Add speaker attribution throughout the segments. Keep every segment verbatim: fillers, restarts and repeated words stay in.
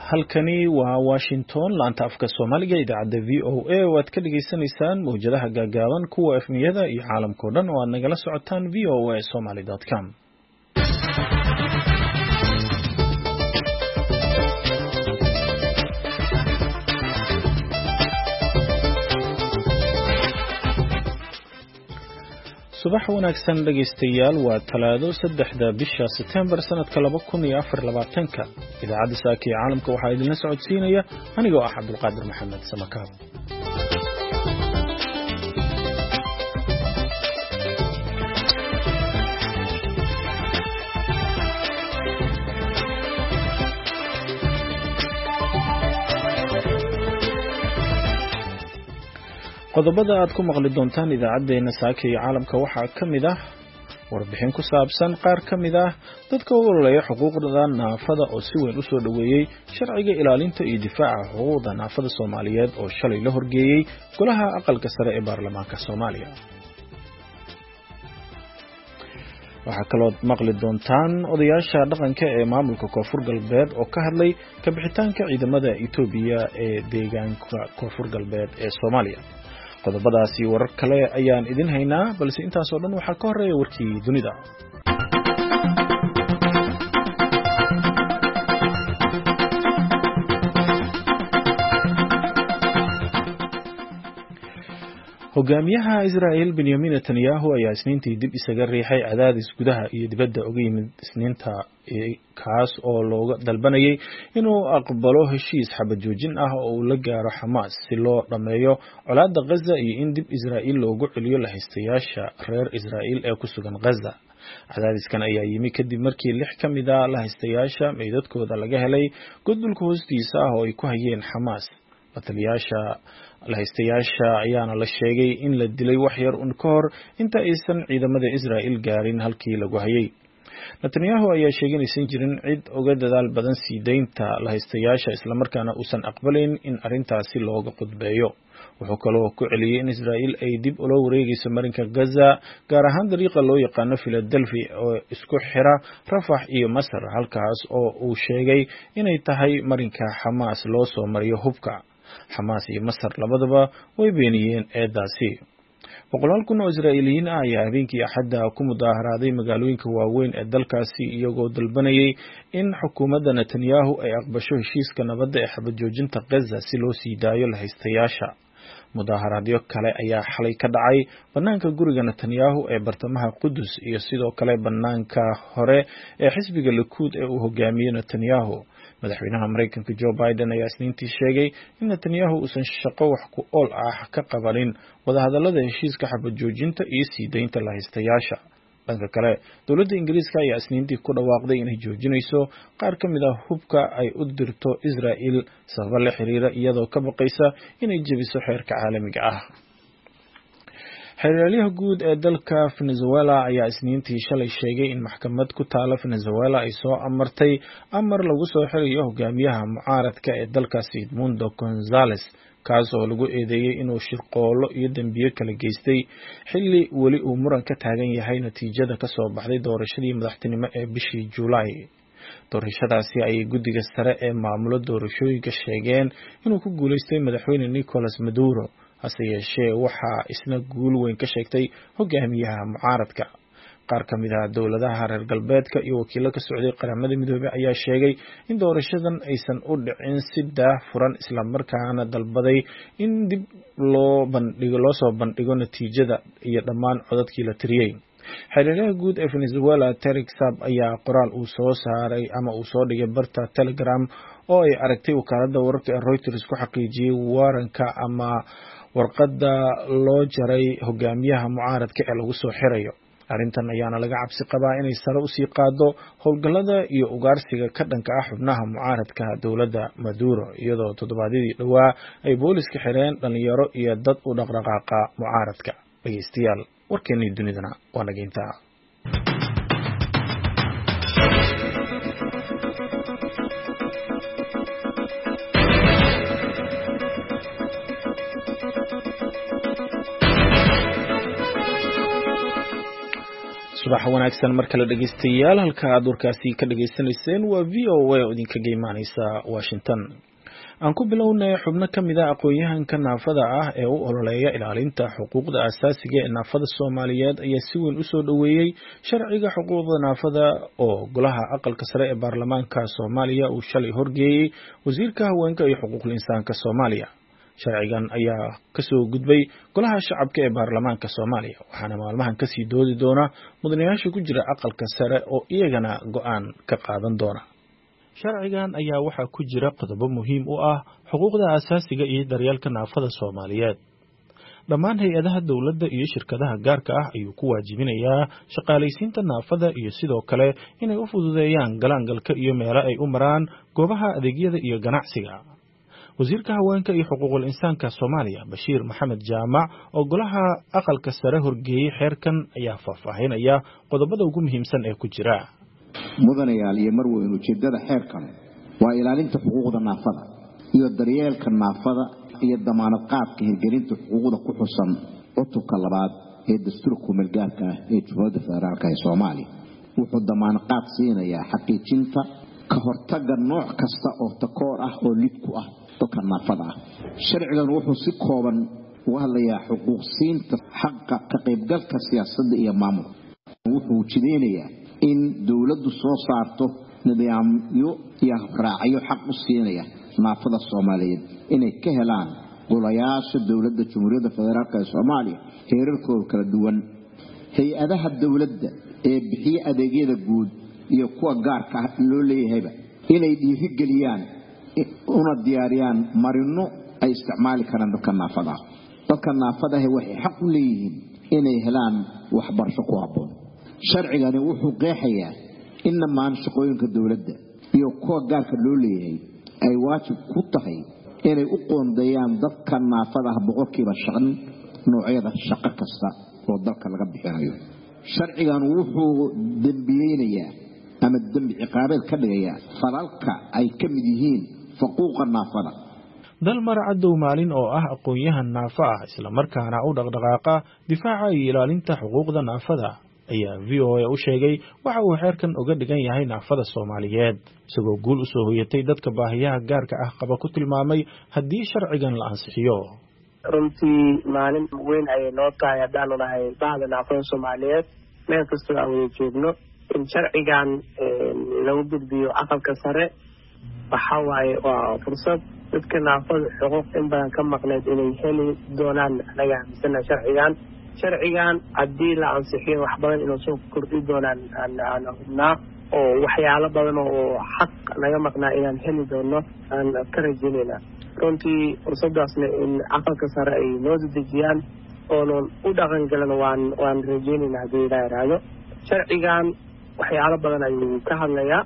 Speaker 1: halkani waa Washington laanta afka Soomaaliga idaacada V O A oo aad ka dhageysanaysaan mowjadaha gaagaaban kuwa efmiyada iyo caalamka oo dhan oo aad nagala socotaan v o a somali dot com. subax wanaagsan dhageystayaal waa talaado saddexda bisha September sanadka laba kun iyo afar iyo labaatanka idaacada saaki caalamka waxa idin la socodsiinaya anigoo ah Cabdulqaadir Maxamed Samakaab. qodobada aad ku maqli doontaan idaacadeena saaka iyo caalamka waxaa kamid ah warbixin ku saabsan qaar kamid ah dadka u ololeeya xuquuqda naafada oo si weyn u soo dhaweeyay sharciga ilaalinta iyo difaaca xuquuqda naafada Soomaaliyeed oo shalay la horgeeyay golaha aqalka sare ee baarlamaanka Soomaaliya. waxaa kaloo maqli doontaan odayaasha dhaqanka ee maamulka Koonfur Galbeed oo ka hadlay ka bixitaanka ciidamada Itoobiya ee deegaanka Koonfur Galbeed ee Soomaaliya. qodobadaasi warar kale ayaan idin haynaa balse intaas oo dhan waxa ka horeeya warkii dunida. hogaamiyaha Israel Benjamin Netanyahu ayaa isniintii dib isaga riixay cadaadis gudaha iyo dibadda uga yimid isniinta kaas oo looga dalbanayay inuu aqbalo heshiis xabad joojin ah oo uu la gaaro Hamas si loo dhameeyo colaadda Gaza iyo in dib Israel loogu celiyo lahaystayaasha reer Israel ee ku sugan Gaza. cadaadiskan ayaa yimi kadib markii lix ka mid ah lahaystayaasha meydadkooda laga helay godolka hoostiisa ah oo ay ku hayeen Hamas. mataliyaasha lahaystayaasha ayaana la sheegay in la dilay wax yar un ka hor inta aysan ciidamada Israel gaarin halkii lagu hayay. Netanyahu ayaa sheegay inaysan jirin cid uga dadaal badan sii deynta lahaystayaasha isla markaana uusan aqbalayn in arrintaasi looga qudbeeyo. wuxuu kaloo ku celiyay in Israel ay dib ula wareegayso marinka Gaza gaar ahaan dariiqa loo yaqaano Philadelphia oo isku xira Rafah iyo Masar halkaas oo uu sheegay inay tahay marinka Hamas loo soo mariyo hubka. Hamas iyo Masar labadaba way beeniyeen eedaasi. boqolaal kun oo Israa'iiliyiin ah ayaa habeenkii Axadda ku mudaharaaday magaalooyinka waaweyn ee dalkaasi iyagoo dalbanayay in xukuumadda Netanyahu ay aqbasho heshiiska nabadda ee xabad joojinta Gaza si loo sii daayo lahaystayaasha. mudaharaadyo kale ayaa xalay ka dhacay banaanka guriga Netanyahu ee bartamaha Qudus iyo sidoo kale banaanka hore ee xisbiga Likud ee uu hogaamiyo Netanyahu. madaxweynaha Mareykanka Joe Biden ayaa isniintii sheegay in Netanyahu uusan shaqo wax ku ool ah ka qabanin wadahadallada heshiiska xabad joojinta iyo sii deynta lahaystayaasha. dhanka kale dowladda Ingiriiska ayaa isniintii ku dhawaaqday inay joojinayso qaar ka mid ah hubka ay u dirto Israel sabab la xiriira iyadoo ka baqaysa inay jebiso xeerka caalamiga ah. xeeraryaha guud ee dalka Venezuela ayaa isniintii shalay sheegay in maxkamad ku taala Venezuela ay soo amartay amar lagu soo xirayo hogaamiyaha mucaaradka ee dalkaasi Edmundo Gonzalez kaas oo lagu eedeeyay inuu shirqoolo iyo dambiyo kala geystay xilli weli uu muran ka taagan yahay natiijada ka soo baxday doorashadii madaxtinimo ee bishii July. doorashadaasi ayay guddiga sare ee maamulo doorashooyinka sheegeen inuu ku guuleystay madaxweyne Nicolas Maduro. hase yeeshee waxaa isna guul weyn ka sheegtay hogaamiyaha mucaaradka. qaar ka mid ah dowladaha reer galbeedka iyo wakiilo ka socday qaramada midoobay ayaa sheegay in doorashadan aysan u dhicin si daahfuran isla markaana dalbaday in dib loo bandhigo loo soo bandhigo natiijada iyo dhammaan codadkii la tiriyay. xeeraryaha guud ee Venezuela Tarek Saab ayaa qoraal uu soo saaray ama uu soo dhigay barta Telegram oo ay aragtay wakaaladda wararka ee Reuters ku xaqiijiyay waranka ama warqadda loo jaray hogaamiyaha mucaaradka ee lagu soo xirayo. arrintan ayaana laga cabsi qabaa inay sare u sii qaado howlgallada iyo ugaarsiga ka dhanka ah xubnaha mucaaradka dowladda Maduro iyadoo toddobaadyadii dhawaa ay booliska xireen dhalinyaro iyo dad u dhaqdhaqaaqa mucaaradka. dhageystayaal warkeennii dunidana waa nageyntaa. subax wanaagsan markale dhageystayaal halka aad warkaasi ka dhageysanayseen waa V O A oo idinka geymanaysa Washington. aan ku bilownay xubno kamid ah aqoon-yahanka naafada ah ee u ololeeya ilaalinta xuquuqda aasaasiga ee naafada Soomaaliyeed ayaa si weyn u soo dhaweeyay sharciga xuquuqda naafada oo golaha aqalka sare ee baarlamaanka Soomaaliya uu shalay horgeeyay wasiirka haweenka iyo xuquuqul insaanka Soomaaliya. sharcigan ayaa ka soo gudbay golaha shacabka ee baarlamaanka Soomaaliya waxaana maalmahan ka sii doodi doona mudanayaasha ku jira aqalka sare oo iyagana go'aan ka qaadan doona. sharcigan ayaa waxa ku jira qodobo muhiim u ah xuquuqda aasaasiga iyo daryeelka naafada Soomaaliyeed. dhammaan hay'adaha dawladda iyo shirkadaha gaarka ah ayuu ku waajibinayaa shaqaalaysiinta naafada iyo sidoo kale inay u fududeeyaan galaangalka iyo meelo ay u maraan goobaha adeegyada iyo ganacsiga. wasiirka haweenka iyo xuquuqul insaanka Soomaaliya Bashiir Maxamed Jaamac oo golaha aqalka sare horgeeyay xeerkan ayaa faahfaahinaya qodobada ugu muhiimsan ee ku jira.
Speaker 2: mudanayaal iyo marweyn ujeedada xeerkan waa ilaalinta xuquuqda naafada iyo daryeelka naafada iyo damaanad qaadka hirgelinta xuquuqda ku xusan cutubka labaad ee dastuurka milgaarka ah ee Jamhuuriyadda Federaalka ee Soomaaliya. wuxuu damaanad qaad siinayaa xaqiijinta ka hortagga nooc kasta oo takoor ah oo lid ku ah dadka naafada ah. sharcigan wuxuu si kooban uga hadlayaa xuquuq siinta xaqa ka qaybgalka siyaasadda iyo maamulka. wuxuu jideynayaa in dawladdu soo saarto nidaamyo iyo raacyo xaq u siinaya naafada Soomaaliyeed inay ka helaan golayaasha dawladda Jamhuuriyadda Federaalka ee Soomaaliya heerarkooda kala duwan. hay'adaha dawladda ee bixiya adeegyada guud iyo kuwa gaarka ah loo leeyahayba inay dhiirigeliyaan una diyaariyaan marino ay isticmaali karaan dadka naafada ah. dadka naafada ah waxay xaq u leeyihiin inay helaan waxbarasho ku habboon. sharcigani wuxuu qeexayaa in dhammaan shaqooyinka dawladda iyo kuwa gaarka loo leeyahay ay waajib ku tahay inay u qoondeeyaan dadka naafada ah boqolkiiba shan noocyada shaqo kasta oo dalka laga bixinayo. sharcigan wuxuu dambiyeynayaa ama dambi ciqaabeed ka dhigayaa falalka ay ka mid yihiin xuquuqda naafada.
Speaker 1: dalmar cadow maalin oo ah aqoon-yahan naafa ah isla markaana u dhaqdhaqaaqa difaaca iyo ilaalinta xuquuqda naafada ayaa V O A u sheegay waxa uu xeerkan uga dhigan yahay naafada Soomaaliyeed isagoo guul u soo hoyatay dadka baahiyaha gaarka ah qaba ku tilmaamay haddii sharcigan la ansixiyo.
Speaker 3: runtii maalin weyn ayay noo tahay haddaan nahay bahda naafada Soomaaliyeed meel kasta oo aan joogno in sharcigan lagu gudbiyo aqalka sare waxa waaye waa fursad dadka naafada xuquuq in badan ka maqneed inay heli doonaan anaga amisana sharcigan sharcigan haddii la ansixiyo wax badan inuu soo kordhi doonaan aan hubnaa oo waxyaalo badan oo xaq naga maqnaa inaan heli doono aan ka rajaynayna. runtii fursadaasna in aqalka sare ay noo dejiyaan oonan u dhaqan galan waan waan rajaynayna haddii la yiraahdo. sharcigan waxyaalo badan ayuu ka hadlayaa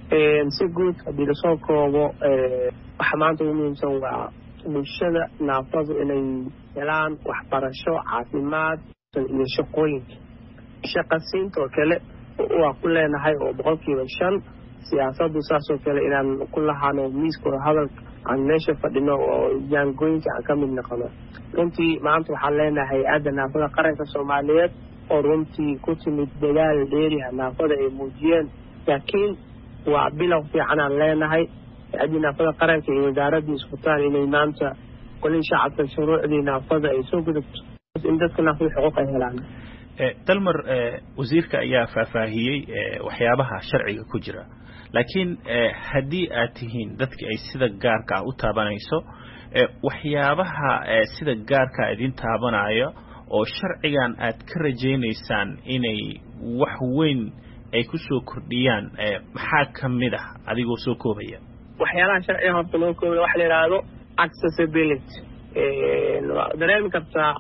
Speaker 3: si guud haddii lasoo koobo waxa maanta ugu muhiimsan waa bulshada naafadu inay helaan waxbarasho caafimaad iyo shaqooyinka shaqasiinta oo kale waa ku leenahay oo boqolkiiba shan siyaasaddu saasoo kale inaan ku lahaano miiskooda hadalka aan meesha fadhino oo jaangooyinka aan ka mid noqono. runtii maanta waxaan leenahay hay-adda naafada qaranka Soomaaliyeed oo runtii ku timid dadaal dheeriha naafada ay muujiyeen laakiin waa bilow fiican aan leenahay. hay-adda naafada qaranka iyo wasaaradda iskutaan inay maanta kulin shacabka shuruucdii naafada ay soo gudubto in dadka naafada xuquuq ay helaan.
Speaker 1: dalmar wasiirka ayaa faahfaahiyey waxyaabaha sharciga ku jira laakiin haddii aad tihiin dadka ay sida gaarka ah u taabanayso waxyaabaha sida gaarka idin taabanayo oo sharcigan aad ka rajaynaysaan inay wax weyn ay ku soo kordhiyaan maxaa ka mid ah adigoo soo koobaya?
Speaker 3: waxyaalaha sharciga horta loo koobay waxa la yiraahdo accessibility. dareemi kartaa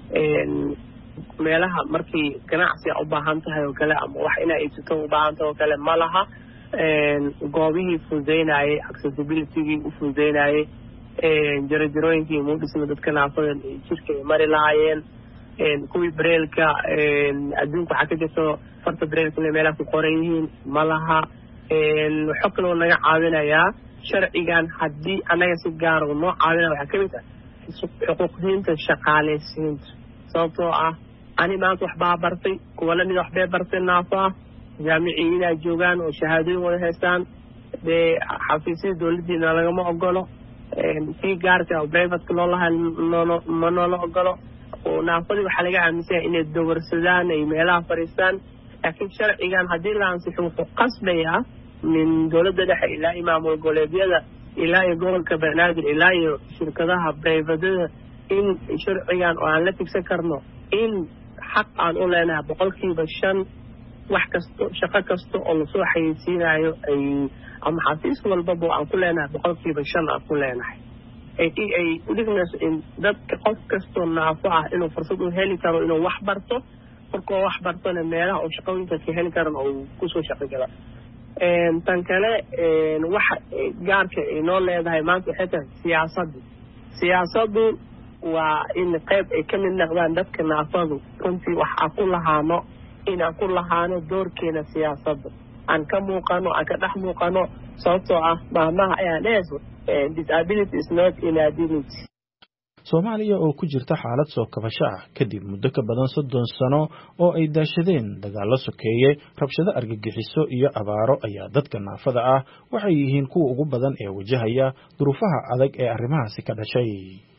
Speaker 3: meelaha markii ganacsi u baahan tahay oo kale ama wax inay iibsato u baahan tahay oo kale ma laha goobihii fududeynayay accessibility-gii u fududeynayay jarajirooyinkii muudhisma dadka naafada jirka ay mari lahaayeen kuwii breelka adduunka waxaa ka jirto farta breelka inay meelaha ku qoran yihiin ma laha. waxaa kaloo naga caawinayaa sharcigan haddii anaga si gaara noo caawinaya waxaa ka mid ah xuquuqdiinta shaqaalaysiinta sababtoo ah ani maanta waxbaa bartay kuwa lamid waxbay bartay naafa jaamiciyiin ay joogaan oo shahaadooyin wada haystaan dee xafiisyada dowladdiina lagama ogolo si gaarka oo private loo lahaa ma noola ogolo oo naafadii waxaa laga aaminsan inay dawarsadaan ay meelaha fariistaan laakiin sharcigan haddii la ansixo wuxuu qasbayaa min dowladda dhexe ilaa iyo maamul goboleedyada ilaa iyo gobolka banaadir ilaa iyo shirkadaha privatada in sharcigan oo aan la tigsan karno in xaq aan u leenahay boqolkiiba shan wax kasto shaqo kasta oo lasoo xayeysiinayo ay ama xafiis walbaba aan ku leenahay boqolkiiba shan aan ku leenahay ay ay u dhigmayso in dadka qof kastoo naafo ah inuu fursad u heli karo inuu wax barto markuu wax bartona meelaha oo shaqooyinka ka heli karan oo kusoo shaqo gala tan kale waxa gaarka inoo leedahay maanta waxay tahay siyaasaddu siyaasaddu waa in qayb ay ka mid noqdaan dadka naafadu runtii wax aan ku lahaano inaan ku lahaano doorkeena siyaasadda aan ka muuqano aan ka dhex muuqano sababtoo ah maamaha ayaa dheeso disability is not inability
Speaker 1: Soomaaliya oo ku jirta xaalad soo kabasho ah kadib muddo ka badan soddon sano oo ay daashadeen dagaallo sokeeye rabshado argagixiso iyo abaaro ayaa dadka naafada ah waxay yihiin kuwa ugu badan ee wajahaya duruufaha adag ee arrimahaasi ka dhashay.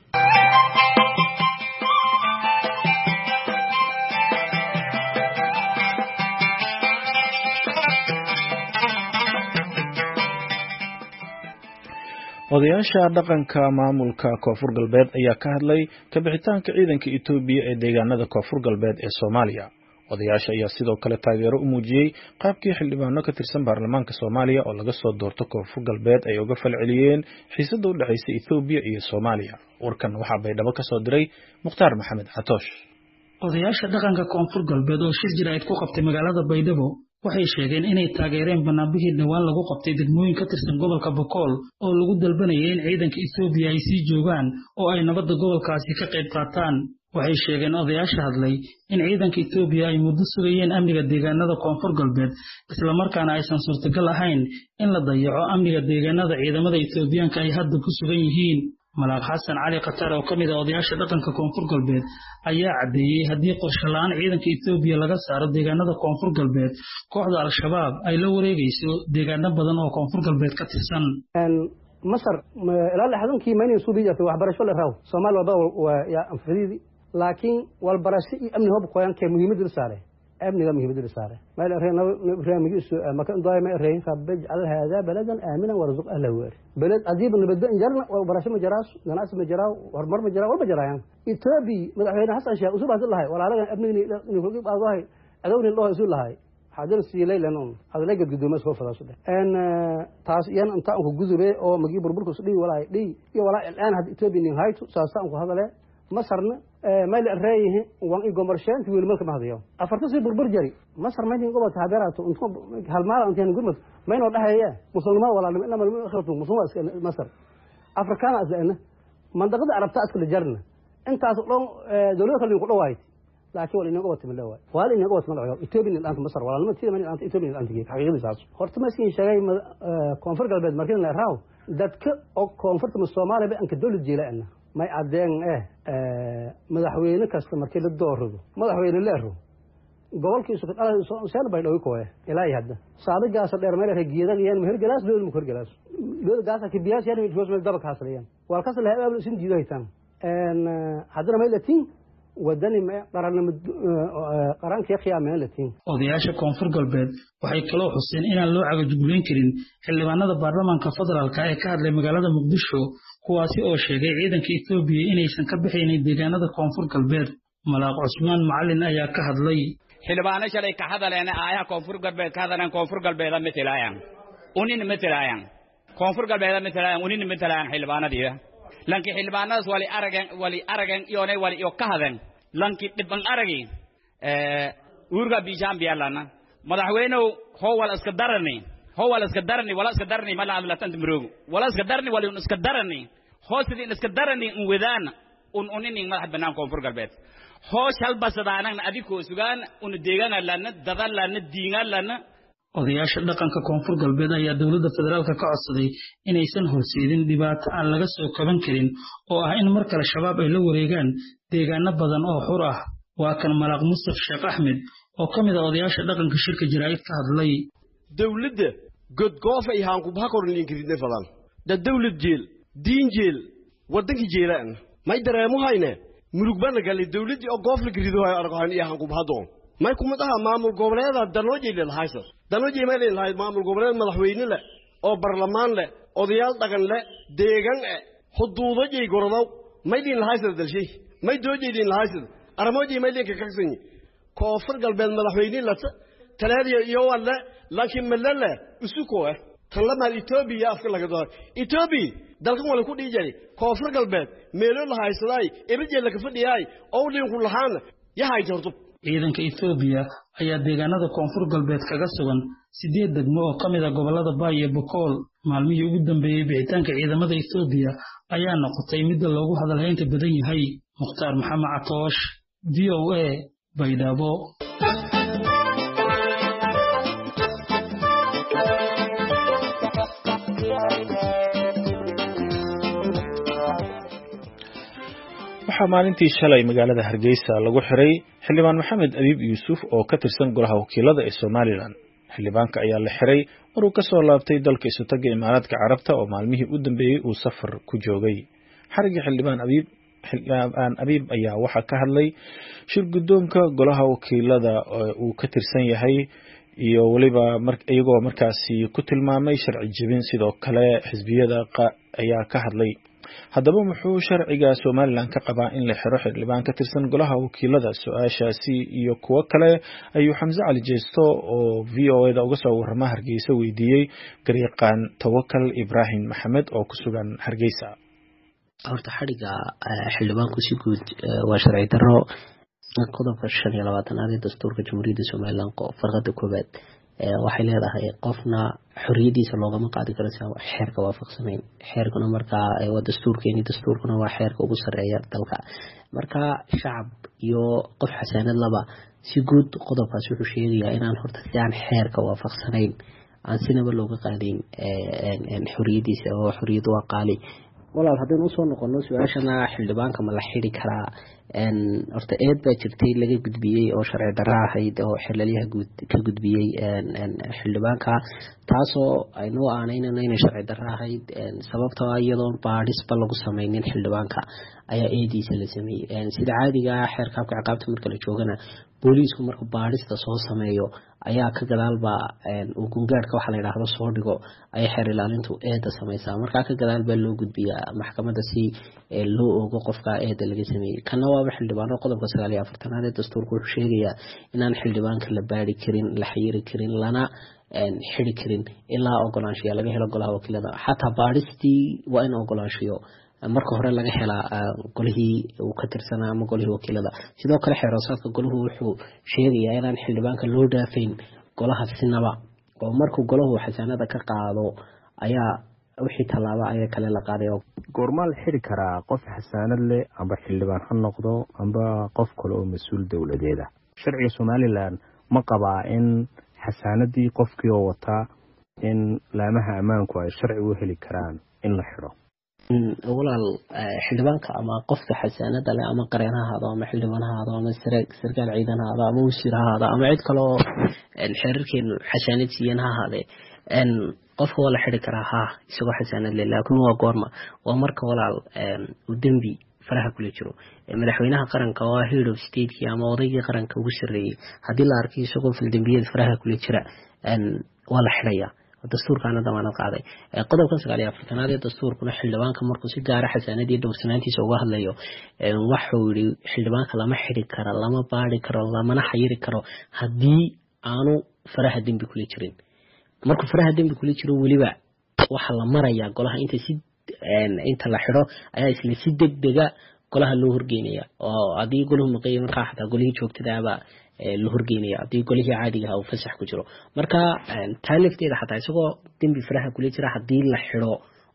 Speaker 1: odayaasha dhaqanka maamulka Koonfur Galbeed ayaa ka hadlay ka bixitaanka ciidanka Itoobiya ee deegaanada Koonfur Galbeed ee Soomaaliya. odayaasha ayaa sidoo kale taageero u muujiyay qaabkii xildhibaano ka tirsan baarlamaanka Soomaaliya oo laga soo doorto Koonfur Galbeed ay uga falceliyeen xiisadda u dhaxaysa Itoobiya iyo Soomaaliya. warkan waxaa Baydhabo ka soo diray Mukhtaar Maxamed Catoosh.
Speaker 4: odayaasha dhaqanka Koonfur Galbeed oo shir jiraa'id ku qabtay magaalada Baydhabo waxay sheegeen inay taageereen banaanbixii dhawaan lagu qabtay degmooyin ka tirsan gobolka Boqol oo lagu dalbanayay in ciidanka Itoobiya ay sii joogaan oo ay nabadda gobolkaasi ka qayb qaataan. waxay sheegeen odayaasha hadlay in ciidanka Itoobiya ay muddo sugayeen amniga deegaanada Koonfur Galbeed isla markaana aysan suurtagal ahayn in la dayaco amniga deegaanada ciidamada Itoobiyaanka ay hadda ku sugan yihiin. Malaaq Xasan Cali Qatar oo kamid ah odayaasha dhaqanka Koonfur Galbeed ayaa cadeeyay haddii qorshe la'aan ciidanka Itoobiya laga saaro deegaanada Koonfur Galbeed kooxda Al-Shabaab ay la wareegayso deegaano badan oo Koonfur Galbeed ka tirsan.
Speaker 5: Masar ilaa lixdankii maynay soo bijirtay waxbarasho la raaw Soomaaliya waa ya anfariidi laakiin wal barasho iyo amni hub qoyan ka muhiimad u saaray amniga muhiimad u saaray ma la reeyna barnaamijkiisu ma kan daayma reeyin qabaj al hada baladan aamina warzuq ahla weer balad adiib nabada injarna wal barasho ma jaraas naas ma jaraa hormar ma jaraa wal ma jarayaan Itoobiya madaxweyne Xasan Sheekh usoo baad lahay walaalaha amniga inuu ku qaadahay adawni loo isu lahay hadal si leeyahay adalaga gudoomo soo fadaaso aan taas yaan inta aan ku gudubay oo magi burburku soo dhigi walaay dhii iyo walaa aan had Itoobiya nin hayto saasaan ku hadalay masarna ma la reeyay waan i gomarshaan wiil malka ma hadayo afarta si burbur jari masar ma idin gobol taabirato inta hal maal intaan gurmad ma inoo dhaxaya muslimiin walaalnimo inama akhirtu muslimiin masar afrikaana asana mandaqada arabta askal jarna intaas oo dawladda kale ku dhawaayay laakiin wali inaga wata malawa wali inaga wata malawa Itoobiya inta masar walaalnimo tii ma inta Itoobiya inta geey xaqiiqadii saas horta ma siin sheegay Koonfur Galbeed markii la raaw dadka oo koonfurta Soomaaliya aan ka dawlad jeelaana may cadeen eh madaxweyne kasta markii la doorado madaxweyne leero gobolkiisu ka dhalay soo Baydhabo kooye ilaa hadda saadigaas dheer meel reegiyada yaan meher galaas loo mu korgalaas loo gaasa ki biyaas yaan mid hoos meel daba ka hasliyaan wal ka sala aabul sin jiidaytan en hadana meel latiin wadani ma qaranna qaranka qiyaameen latiin.
Speaker 4: odayaasha Koonfur Galbeed waxay kaloo xuseen inaan loo cagajugleyn karin xildhibaanada baarlamaanka federaalka ee ka hadlay magaalada Muqdisho kuwaasi oo sheegay ciidanka Itoobiya inaysan ka bixinin deegaanada Koonfur Galbeed. Malaaq Cusmaan Macallin ayaa ka hadlay
Speaker 6: xildhibaano shalay ka hadleen aayaha Koonfur Galbeed ka hadleen Koonfur Galbeed matalaayaan unin matalaayaan Koonfur Galbeed matalaayaan unin matalaayaan xildhibaanadii lanki xildhibaanadaas wali aragan wali aragan iyoonay wali iyo ka hadeen lanki dhiban aragi ee urga bijaan biyalana madaxweynuhu howal iska darani howal iska darani wala iska darani ma la hadlatan dimroog wala iska darani wali iska darani hoosidii iska darani un wadaan un unin madax banaan Koonfur Galbeed hoosh hal basadaanan adikoo sugaan un deegaana lana dadal lana diinga lana.
Speaker 4: odayaasha dhaqanka Koonfur Galbeed ayaa dawladda federaalka ka codsaday inaysan horseedin dhibaato aan laga soo kaban karin oo ah in mar kale shabaab ay la wareegaan deegaano badan oo xur ah waa kan Malaaq Mustafa Sheekh Axmed oo kamid ah odayaasha dhaqanka shirka jiraayid ka hadlay
Speaker 7: dawladda god goof ay haan ku baha korin ingiriisna falan da dawlad jeel diin jeel wadanka jeelaan may dareemo hayne murug bana gal dawladii oo goof la girido ay arqaan iyo haan ku baha doon may kuma daha maamul goboleeda danoo jeelay hayso danoo jeemay leeyahay maamul goboleed madaxweyne la oo barlamaan la odayaal dhaqan la deegan ah xuduudo jey gorado may diin hayso dalshay may doojeedin hayso armoodii may leeyahay kaksan koonfur galbeed madaxweyne la talaadiyo iyo wala laakiin malala isuko ah tan lama Ethiopia afka laga dooray Ethiopia dalkan wala ku dhijay koonfur galbeed meelo la haysaday ibadii la ka fadhiyay oo liin ku lahaan yahay jirto
Speaker 4: ciidanka Ethiopia ayaa deegaanada koonfur galbeed kaga sugan sideed degmo oo kamid ah gobolada Bay iyo Boqol maalmihii ugu dambeeyay bixitaanka ciidamada Ethiopia ayaa noqotay mid loogu hadalhaynta badan yahay Mukhtaar Maxamed Catoosh V O A Baydhabo
Speaker 1: waxaa maalintii shalay magaalada Hargeysa lagu xiray xildhibaan Maxamed Abiib Yuusuf oo ka tirsan golaha wakiilada ee Soomaaliland. xildhibaanka ayaa la xiray maruu ka soo laabtay dalka Isutaga Imaaraadka Carabta oo maalmihii u dambeeyay uu safar ku joogay. xariga xildhibaan Abiib xildhibaan Abiib ayaa waxa ka hadlay shir guddoonka golaha wakiilada oo uu ka tirsan yahay iyo waliba iyagoo markaasi ku tilmaamay sharci jebin sidoo kale xisbiyada ayaa ka hadlay. haddaba muxuu sharciga Soomaaliland ka qabaa in la xiro xildhibaan ka tirsan golaha wakiilada? su'aashaasi iyo kuwa kale ayuu Xamse Cali Jeesto oo V O A da uga soo warama Hargeysa weydiiyey garyaqaan Tawakal Ibrahim Maxamed oo ku sugan Hargeysa.
Speaker 8: horta xariga xildhibaanku si guud waa sharci darro qodobka shan iyo labaatan ee dastuurka Jamhuuriyadda Soomaaliland farqada koobaad waxay leedahay qofna xorriyadiisa loogama qaadi karo si xeerka waafaqsanayn xeerkuna markaa waa dastuurkeeni dastuurkuna waa xeerka ugu sareeya dalka marka shacab iyo qof xasaanad laba si guud qodobkaas wuxuu sheegayaa inaan horta si aan xeerka waafaqsanayn aan sinaba looga qaadin xorriyadiisa oo xorriyadu waa qaali walaal haddii uu soo noqono su'aashana xildhibaanka ma la xiri karaa een horta eed baa jirtay laga gudbiyay oo sharci darro ahayd oo xilaliyaha guud ka gudbiyay een xildhibaanka taasoo aynu aanayna inay sharci darro ahayd sababtoo ah iyadoo baadhis ba lagu sameeyay xildhibaanka ayaa eediisa la sameeyay sida caadiga ah xeerka ciqaabta marka la joogana booliisku marka baadhista soo sameeyo ayaa ka gadaalba uu gungaadhka waxa la yiraahdo soo dhigo ay xeer ilaalintu eeda sameeysaa marka ka gadaal baa loo gudbiyaa maxkamadda si loo ogo qofka eeda laga sameeyay kana waa xildhibaano qodobka sagaal iyo afartan ee dastuurku wuxuu sheegayaa inaan xildhibaanka la baari karin la xayiri karin lana xiri karin ilaa ogolaanshiya laga helo golaha wakiilada xataa baadhistii waa in ogolaanshiyo marka hore laga helaa golihii uu ka tirsanaa ama golihii wakiilada sidoo kale xeeroosaadka golahu wuxuu sheegayaa inaan xildhibaanka loo dhaafayn golaha sinaba oo markuu golahu xasaanada ka qaado ayaa wixii talaaba ayaa kale la qaaday
Speaker 9: goorma la xiri karaa qof xasaanad leh amba xildhibaan ha noqdo amba qof kale oo mas'uul dawladeed ah sharciga Soomaaliland ma qabaa in xasaanadii qofkii oo wata in laamaha ammaanku ay sharci u heli karaan in la xiro
Speaker 8: walaal xildhibaanka ama qofka xasaanada leh ama qareenaha ama xildhibaanaha ama sarkaal ciidanaha ama wasiiraha ama cid kale oo xeerarkeen xasaanad siiyeen ha ahaade en qofka wala xiri karaa ha isagoo xasaanad leh laakiin waa goorma waa marka walaal uu dambi faraha kula jiro madaxweynaha qaranka oo head of state ama odayga qaranka ugu sareeyay hadii la arkay isagoo fil dambiyada faraha kula jira en wala xiraya dastuurkaana damaanad qaaday qodobka sagaal iyo afartan ee dastuurkuna xildhibaanka markuu si gaar ah xasaanadii dhowrsanaantiisa uga hadlayo waxa uu yiri xildhibaanka lama xiri karo lama baari karo lama xayiri karo hadii aanu faraha dambi kula jirin markuu faraha dambi kula jiro waliba waxa la marayaa golaha inta si inta la xiro ayaa isla si degdega golaha loo horgeynaya oo hadii golahu maqayn markaa xataa golihii joogtadaaba loo horgeynaya hadii golihii caadiga ah uu fasax ku jiro marka taalifteeda xataa isagoo dambi faraha kula jira hadii la xiro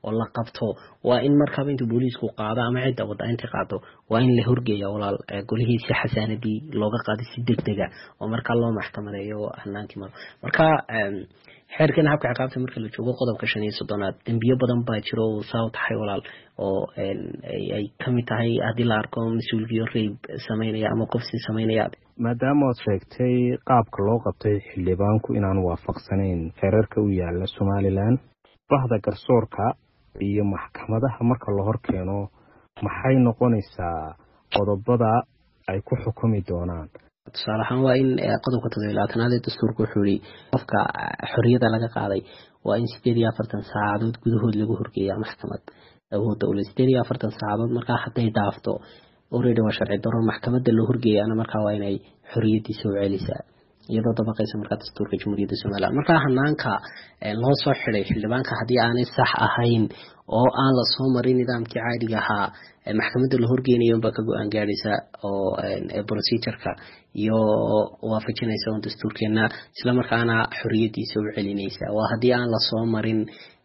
Speaker 8: oo la qabto waa in markaba intuu booliisku qaado ama cidda wada inta qaado waa in la horgeeyo walaal golihiisa xasaanadii looga qaado si degdega oo marka loo maxkamadeeyo hanaankii mar marka xeerkan habka ciqaabta marka la joogo qodobka shan iyo soddonaad dambiyo badan baa jiro oo saaw tahay walaal oo ay kamid tahay haddii la arko mas-uuliyo reeb sameynaya ama qofsi sameynaya
Speaker 9: maadaama aad sheegtay qaabka loo qabtay xildhibaanku inaan waafaqsanayn xeerarka u yaala Somaliland bahda garsoorka iyo maxkamadaha marka la hor keeno maxay noqonaysaa qodobada ay ku xukumi doonaan
Speaker 8: tusaale ahaan waa in qodobka toddobaatanaad ee dastuurka wuxuu yiri qofka xorriyada laga qaaday waa in sideed iyo afartan saacadood gudahood lagu horgeeyaa maxkamad awoodda u leh sideed iyo afartan saacadood marka hadday dhaafto already waa sharci darro maxkamadda la horgeeyana marka waa inay xorriyadiisa u celisaa iyadoo dabaqaysa marka dastuurka Jamhuuriyadda Soomaaliya marka hanaanka loo soo xiray xildhibaanka haddii aanay sax ahayn oo aan la soo marin nidaamkii caadiga ahaa maxkamadda la horgeynayo ba ka go'aan gaaraysa oo procedure-ka iyo waafajinaysa oo dastuurkeena isla markaana xorriyadiisa u celinaysa waa haddii aan la soo marin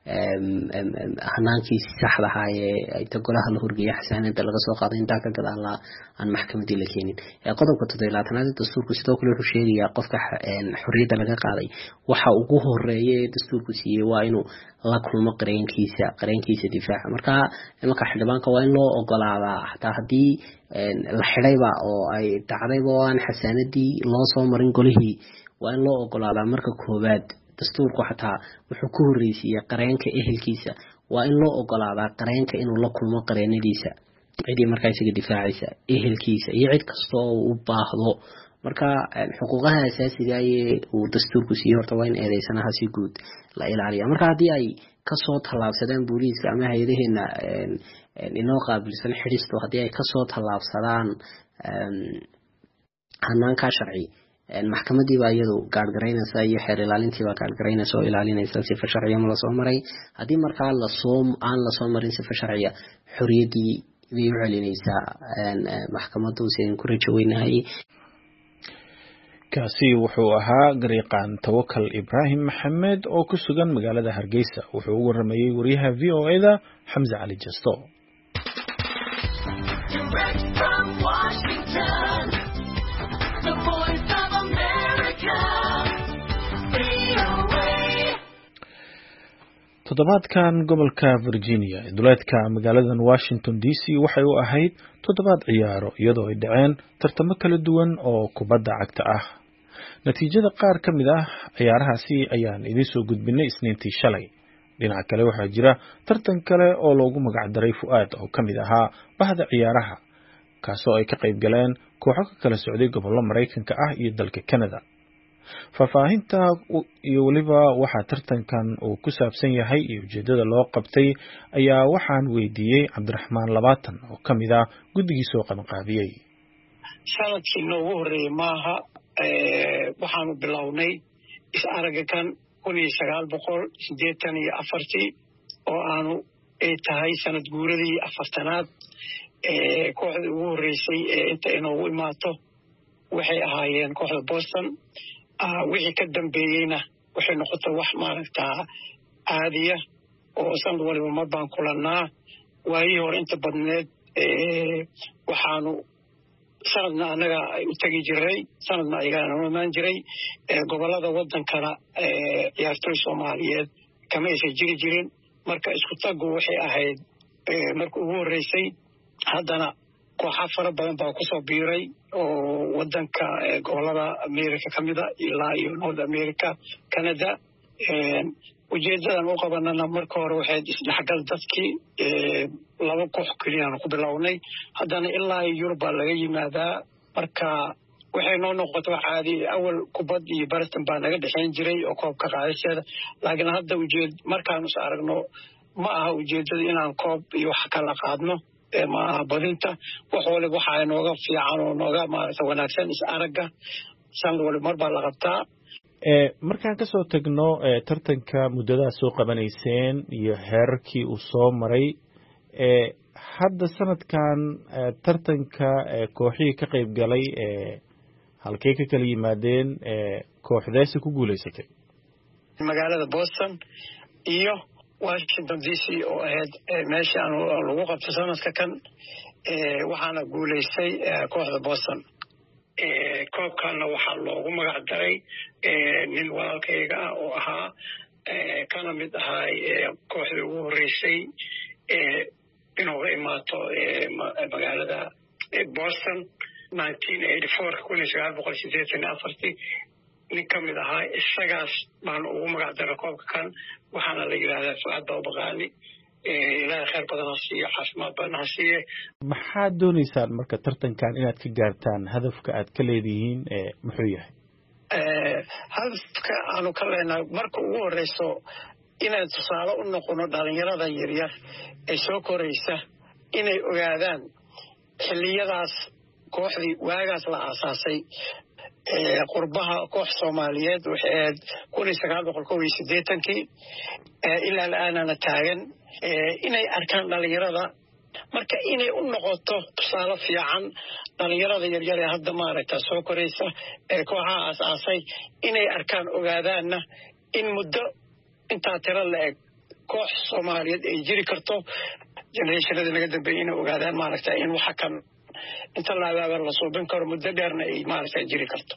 Speaker 8: hanaankii saxda ahaa ee golaha la horgeeyay xasaanada laga soo qaaday inta ka gadaan la aan maxkamadii la keenin qodobka toddobaatanaad ee dastuurku sidoo kale wuxuu sheegayaa qofka xorriyada laga qaaday waxa ugu horeeya ee dastuurku siiyay waa inuu la kulmo qareenkiisa qareenkiisa difaaca marka imanka xildhibaanka waa in loo ogolaadaa xataa haddii la xidhayba oo ay dhacdayba oo aan xasaanadii loo soo marin golihii waa in loo ogolaadaa marka koowaad dastuurku xataa wuxuu ku horeysiiyay qareenka ehelkiisa waa in loo ogolaadaa qareenka inuu la kulmo qareenadiisa cidii markaa isaga difaacaysa ehelkiisa iyo cid kasta oo u baahdo marka xuquuqaha asaasiga ah ee uu dastuurku siiyay horta waa in eedeysanaha si guud la ilaaliyo marka haddii ay kasoo tallaabsadaan booliiska ama hay'adaheena inoo qaabilsan xidhisto haddii ay kasoo tallaabsadaan hanaanka sharci maxkamadii baa iyadu gaargaraynaysa iyo xeer ilaalintii baa gaargaraynaysa oo ilaalinaysa sifa sharciya ma la soo maray haddii markaa la soo aan la soo marin sifa sharciya xorriyadii bay u celinaysaa maxkamaddu si aan ku rajaweynahay
Speaker 1: kaasi wuxuu ahaa gariiqaan Tawakal Ibrahim Maxamed oo ku sugan magaalada Hargeysa wuxuu u waramayay wariyaha V O A da Xamza Cali Jasto toddobaadkan gobolka Virginia ee duleedka magaalada Washington D C waxay u ahayd toddobaad ciyaaro iyadoo ay dhaceen tartamo kala duwan oo kubadda cagta ah natiijada qaar ka mid ah ciyaarahaasi ayaan idin soo gudbinay Isniintii shalay dhinaca kale waxaa jira tartan kale oo loogu magac daray Fuaad oo ka mid ahaa bahda ciyaaraha kaasoo ay ka qayb galeen kooxo ka kala socday gobollo Mareykanka ah iyo dalka Canada faahfaahinta iyo waliba waxa tartankan uu ku saabsan yahay iyo ujeedada loo qabtay ayaa waxaan weydiiyay Cabdiraxmaan Labaatan oo kamid ah guddigii soo qabanqaabiyay
Speaker 10: sanadkii noogu horeeyay maaha ee waxaanu bilownay is araggan kun iyo sagaal boqol siddeetan iyo afar oo aanu ay tahay sanad guuradii afartanaad ee kooxda ugu horeysay ee inta inoogu imaato waxay ahaayeen kooxda Boston wixii ka dambeeyayna waxay noqotay wax maaragtaa caadiya oo sanad waliba mar baan kulannaa waayii hore inta badneed waxaanu sanadna annaga u tegi jiray sanadna ayagana u imaan jiray gobollada waddankana ciyaartoy Soomaaliyeed kama aysan jiri jirin marka isku taggu waxay ahayd marka ugu horreysay haddana kooxo fara badan baa kusoo biiray oo waddanka gobollada America ka mid ah ilaa iyo North America Canada ujeedadan u qabanana marka hore waxay isdhexgal dadkii laba koox keliya ku bilownay haddana ilaa Yurub laga yimaadaa marka waxay noo noqotay caadi awal kubad iyo baratan baa naga dhexeyn jiray oo koobka qaadashada laakiin hadda ujeed markaan us aragno ma aha ujeedada inaan koob iyo wax kala qaadno ma aha badinta wax waliba waxa nooga fiican oo nooga maaragtay wanaagsan is aragga sanad waliba mar baa la qabtaa
Speaker 1: ee markaan ka soo tagno tartanka muddada soo qabanayseen iyo heerarkii uu soo maray ee hadda sanadkan tartanka kooxihii ka qayb galay ee halkee ka kala yimaadeen ee kooxdeesa ku guuleysatay
Speaker 10: magaalada Boston iyo washington d c oo ahayd meeshii aan lagu qabtay sanadka kan waxaana guulaystay kooxda boston koobkana waxaa loogu magac daray nin walaalkayga ah oo ahaa kana mid ahaa kooxdii ugu horreysay inooga imaato magaalada boston nineteen eighty-four kun iyo sagaal boqol siddeetan iyo afartii nin ka mid ahaa isagaas baanu ugu magac daray koobka kan waxaana la yidhahdaa Fuad Baqaani ilaahay khayr badan ha siiyo caafimaad badan ha siiye.
Speaker 1: maxaad doonaysaan marka tartankan inaad ka gaartaan hadafka aad ka leedihiin muxuu yahay?
Speaker 10: hadafka aanu ka leenahay marka ugu horeyso inaan tusaale u noqono dhalinyarada yaryar ee soo koraysa inay ogaadaan xilliyadaas kooxdii waagaas la aasaasay qurbaha koox Soomaaliyeed waxay ahayd kun iyo sagaal boqol kow iyo siddeetankii ilaa la'aanana taagan inay arkaan dhalinyarada marka inay u noqoto tusaale fiican dhalinyarada yaryar ee hadda maaragta soo koraysa ee kooxaha aasaasay inay arkaan ogaadaanna in muddo intaa tiro la-eg koox Soomaaliyeed ay jiri karto generationada naga dambeeyay inay ogaadaan maaragta in waxa kan inta laababa la suubin karo muddo dheerna ay maaragta jiri karto.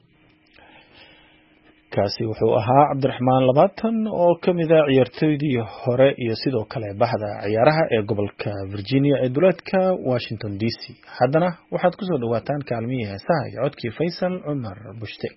Speaker 1: kaasi wuxuu ahaa Cabdiraxmaan Labaatan oo ka mid ah ciyaartoydii hore iyo sidoo kale bahda ciyaaraha ee gobolka Virginia ee duleedka Washington D C. haddana waxaad ku soo dhawaataan kaalmihii heesaha iyo codkii Faysal Cumar Bushtek.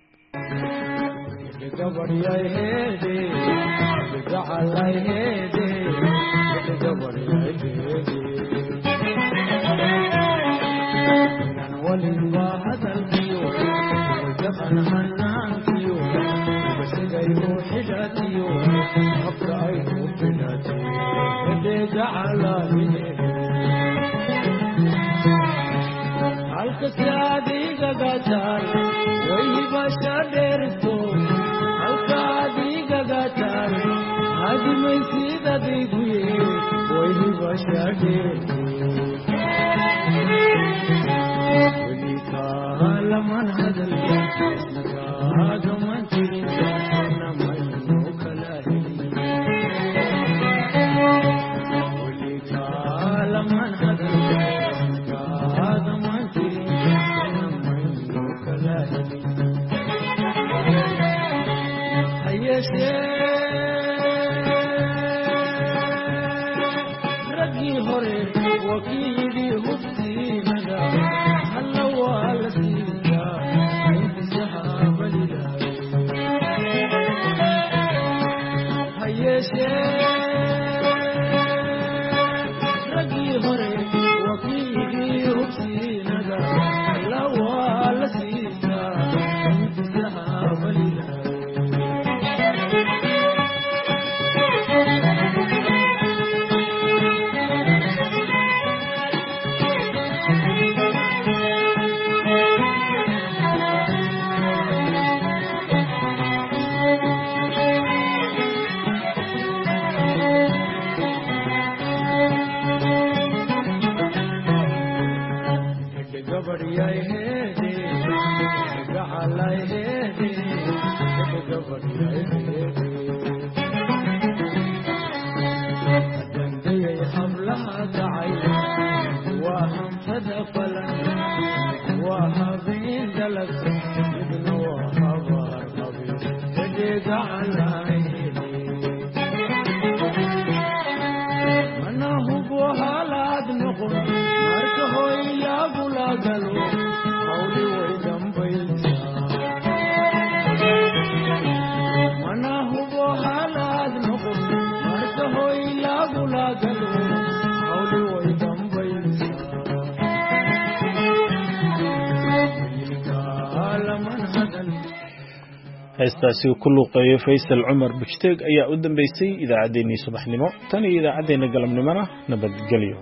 Speaker 1: heestaasi ku luuqeeyo Faysal Cumar Bushtek ayaa u dambeysay idaacadeennii subaxnimo tan iyo idaacadeena galabnimona nabadgelyo.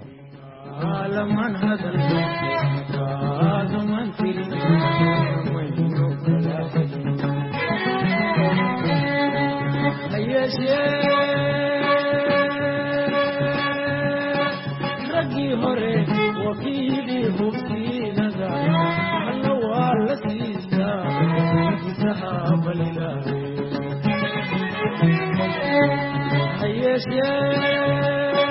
Speaker 11: hayeeshee